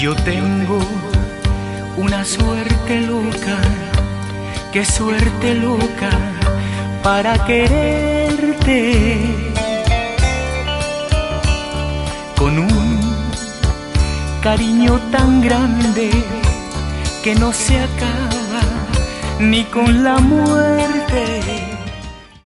Yo tengo una suerte loca, qué suerte loca para quererte, con un cariño tan grande que no se acaba ni con la muerte.